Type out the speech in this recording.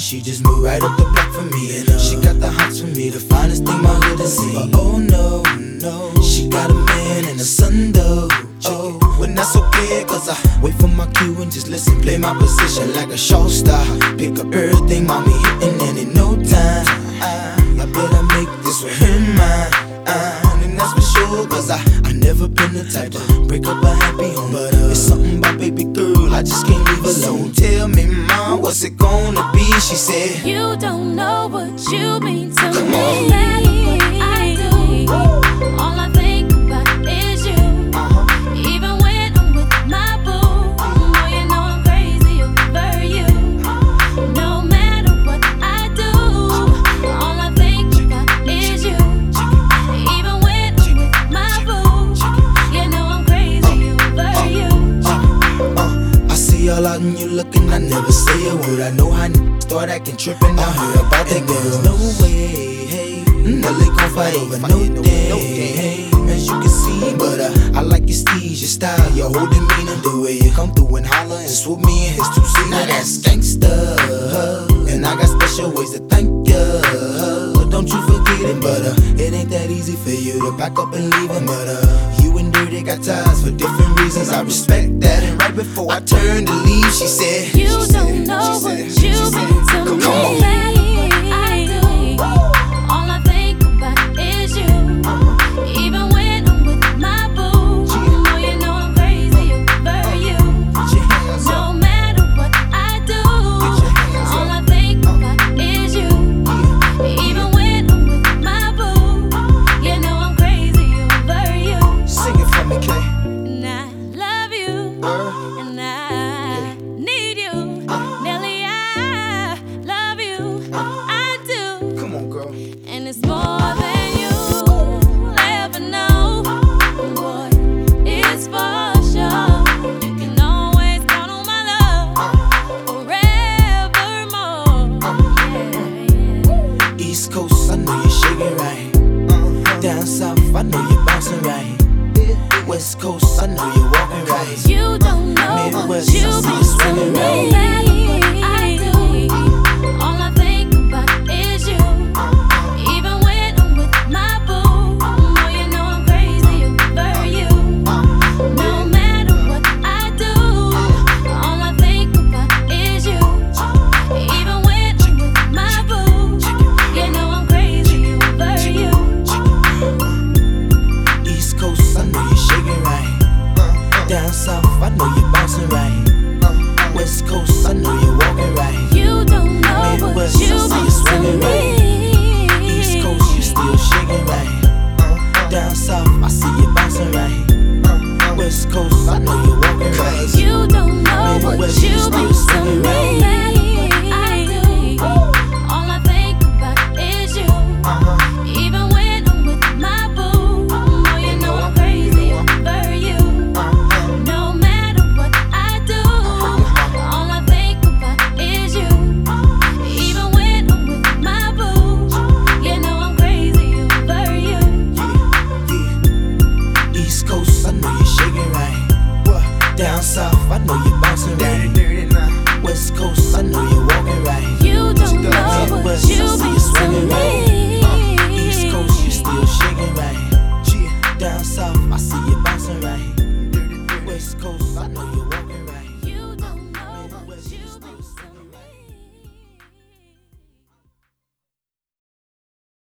she just moved right up the block for me. And she got the hots for me, the finest thing my hood has seen. But oh no, no, she got a man and a son though. Oh, but that's okay, cause I wait for my cue and just listen. Play my position like a show star. Pick up everything, mommy hitting, and in no time I better make this with her mine. And that's for sure, cause I never been the type to break up a happy home. But it's something about baby girl, I just can't leave alone. Tell me, mom, what's it gonna be? She said, you don't know what you mean to come me. on. No matter what I do, all I think about is you. Even when I'm with my boo, oh, you know I'm crazy over you. No matter what I do, all I think about is you. Even when I'm with my boo, you know I'm crazy over you. I see all out and you looking, I never say a word. I know how start acting trippin', I heard about that girl. No way, hey, Nelly gon' fight over no day, hey, as you can see. But I like your steez, your style, your whole demeanor, the way you come through and holler and swoop me in his two-seater. Now that's gangsta, and I got special ways to thank ya. Don't you forget it, but it ain't that easy for you to back up and leave him. But you and Dirty got ties for different reasons. I respect that. And right before I turned to leave, she said, you don't know what you mean to me. Come on. No matter what I do, all I think about is you. Even when I'm with my boo, oh, you know I'm crazy over you. No matter what I do, all I think about is you. Even when I'm with my boo, you know I'm crazy over you. Sing it for me, Kay. And I love you, and I need you, Nelly. I love you, I do, Come on, girl. and it's more than you'll ever know. Boy, it's for sure. You can always count on my love forevermore. Yeah. East Coast, I know you're shaking right. Down South, I know you're bouncing right. West Coast, I know you're walking right. You don't know what Midwest, you I see you mean to swinging me. right. No matter what I do, all I think about is you. Even when I'm with my boo, oh, you know I'm crazy over you. No matter what I do, all I think about is you. Even when I'm with my boo, you know I'm crazy over you. East Coast, I know you're shaking right. Down South, I know you're bouncing right. West Coast, I know you're walking right. You don't know what Midwest, you I see you mean to swinging right. me. East Coast, you still shaking right. Down South, I see you bouncing right. West Coast, I know you're walking right. You don't know what Midwest, you you still mean to swinging me. right. I do. All I think about is you. Even when I'm with my boo, oh, you know I'm crazy over you. No matter what I do, all I think about is you. Even when I'm with my boo, you know I'm crazy over you. Yeah. East Coast, I know you're shaking right. Down South, I know you're bouncing right. West Coast, I know you're walking right. You don't know what Midwest, I you see you mean to swinging right. me. East Coast, you still shaking right. Down South, I see you bouncing right. West Coast, I know you're walking right.